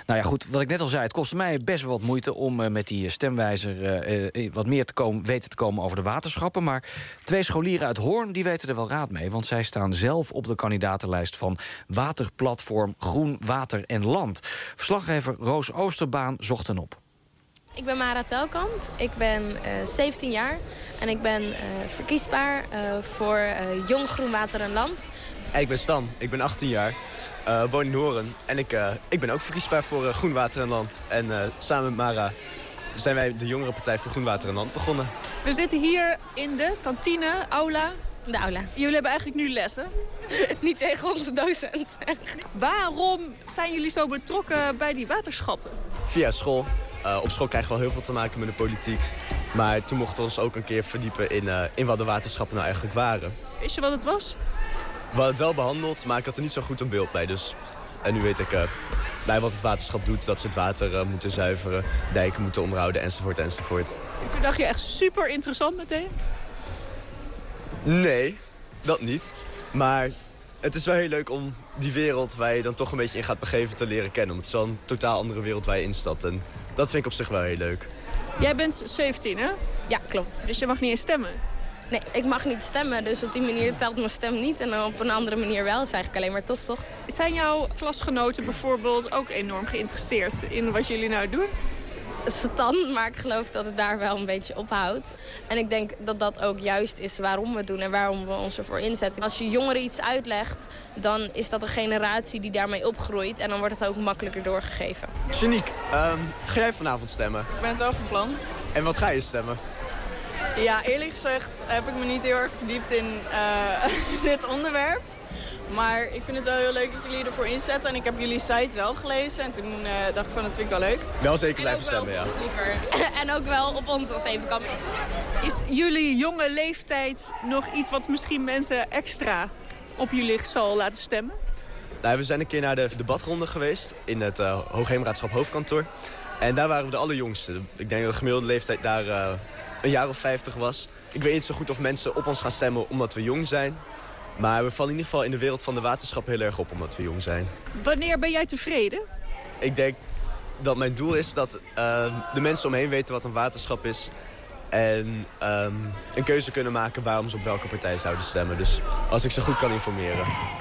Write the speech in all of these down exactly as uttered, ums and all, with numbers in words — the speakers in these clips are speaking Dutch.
Nou ja, goed, wat ik net al zei, het kostte mij best wel wat moeite om uh, met die stemwijzer uh, wat meer te komen, weten te komen over de waterschappen. Maar twee scholieren uit Hoorn die weten er wel raad mee, want zij staan zelf op de kandidatenlijst van waterplatform Groen Water en Land. Verslaggever Roos Oosterbaan zocht hen op. Ik ben Mara Telkamp, ik ben uh, zeventien jaar en ik ben uh, verkiesbaar uh, voor uh, Jong Groen Water en Land. Ik ben Stan, ik ben achttien jaar, uh, woon in Hoorn en ik, uh, ik ben ook verkiesbaar voor uh, Groen Water en Land. En uh, samen met Mara zijn wij de jongere partij voor Groen Water en Land begonnen. We zitten hier in de kantine, aula. De aula. Jullie hebben eigenlijk nu lessen. Niet tegen onze docent. Waarom zijn jullie zo betrokken bij die waterschappen? Via school. Uh, op school krijgen we al heel veel te maken met de politiek. Maar toen mochten we ons ook een keer verdiepen in, uh, in wat de waterschappen nou eigenlijk waren. Wist je wat het was? We hadden het wel behandeld, maar ik had er niet zo goed een beeld bij. Dus. En nu weet ik uh, bij wat het waterschap doet, dat ze het water uh, moeten zuiveren, dijken moeten onderhouden, enzovoort, enzovoort. En toen dacht je echt super interessant meteen? Nee, dat niet. Maar het is wel heel leuk om die wereld waar je dan toch een beetje in gaat begeven te leren kennen. Want het is wel een totaal andere wereld waar je instapt. En dat vind ik op zich wel heel leuk. Jij bent zeventien, hè? Ja, klopt. Dus je mag niet eens stemmen? Nee, ik mag niet stemmen, dus op die manier telt mijn stem niet. En op een andere manier wel. Dat is eigenlijk alleen maar tof, toch? Zijn jouw klasgenoten bijvoorbeeld ook enorm geïnteresseerd in wat jullie nou doen? Stan, maar ik geloof dat het daar wel een beetje ophoudt. En ik denk dat dat ook juist is waarom we het doen en waarom we ons ervoor inzetten. Als je jongeren iets uitlegt, dan is dat een generatie die daarmee opgroeit. En dan wordt het ook makkelijker doorgegeven. Janiek, um, ga jij vanavond stemmen? Ik ben het wel van plan. En wat ga je stemmen? Ja, eerlijk gezegd heb ik me niet heel erg verdiept in uh, dit onderwerp. Maar ik vind het wel heel leuk dat jullie ervoor inzetten. En ik heb jullie site wel gelezen. En toen uh, dacht ik van, dat vind ik wel leuk. Wel zeker blijven stemmen, ja. En ook wel op ons als het even kan. Is jullie jonge leeftijd nog iets wat misschien mensen extra op jullie zal laten stemmen? Nou, we zijn een keer naar de debatronde geweest in het uh, Hoogheemraadschap Hoofdkantoor. En daar waren we de allerjongste. Ik denk dat de gemiddelde leeftijd daar uh, een jaar of vijftig was. Ik weet niet zo goed of mensen op ons gaan stemmen omdat we jong zijn. Maar we vallen in ieder geval in de wereld van de waterschap heel erg op omdat we jong zijn. Wanneer ben jij tevreden? Ik denk dat mijn doel is dat uh, de mensen omheen weten wat een waterschap is. En um, een keuze kunnen maken waarom ze op welke partij zouden stemmen. Dus als ik ze goed kan informeren.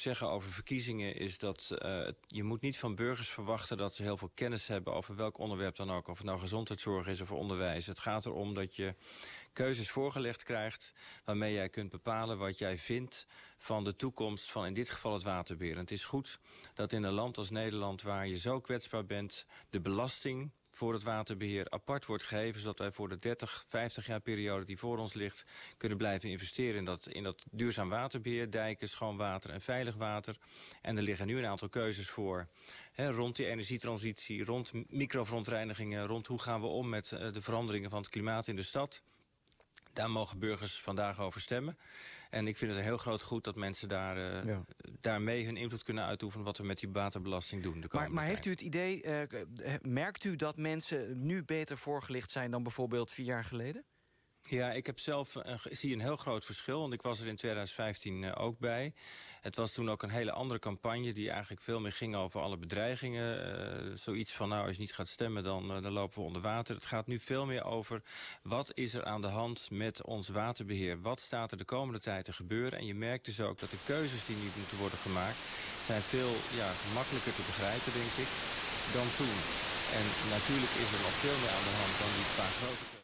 zeggen over verkiezingen is dat uh, je moet niet van burgers verwachten dat ze heel veel kennis hebben over welk onderwerp dan ook. Of het nou gezondheidszorg is of onderwijs. Het gaat erom dat je keuzes voorgelegd krijgt waarmee jij kunt bepalen wat jij vindt van de toekomst van in dit geval het waterbeheer. En het is goed dat in een land als Nederland, waar je zo kwetsbaar bent, de belasting voor het waterbeheer apart wordt gegeven, zodat wij voor de dertig, vijftig jaar periode die voor ons ligt kunnen blijven investeren in dat, in dat duurzaam waterbeheer, dijken, schoon water en veilig water. En er liggen nu een aantal keuzes voor, hè, rond die energietransitie, rond microverontreinigingen, rond hoe gaan we om met uh, de veranderingen van het klimaat in de stad. Daar mogen burgers vandaag over stemmen. En ik vind het een heel groot goed dat mensen daar, uh, ja. daarmee hun invloed kunnen uitoefenen wat we met die waterbelasting doen. Maar, maar heeft u het idee, uh, merkt u dat mensen nu beter voorgelicht zijn dan bijvoorbeeld vier jaar geleden? Ja, ik heb zelf uh, zie een heel groot verschil, want ik was er in twintig vijftien uh, ook bij. Het was toen ook een hele andere campagne die eigenlijk veel meer ging over alle bedreigingen. Uh, zoiets van, nou, als je niet gaat stemmen, dan, uh, dan lopen we onder water. Het gaat nu veel meer over, wat is er aan de hand met ons waterbeheer? Wat staat er de komende tijd te gebeuren? En je merkt dus ook dat de keuzes die nu moeten worden gemaakt zijn veel ja, makkelijker te begrijpen, denk ik, dan toen. En natuurlijk is er nog veel meer aan de hand dan die paar grote keuzes.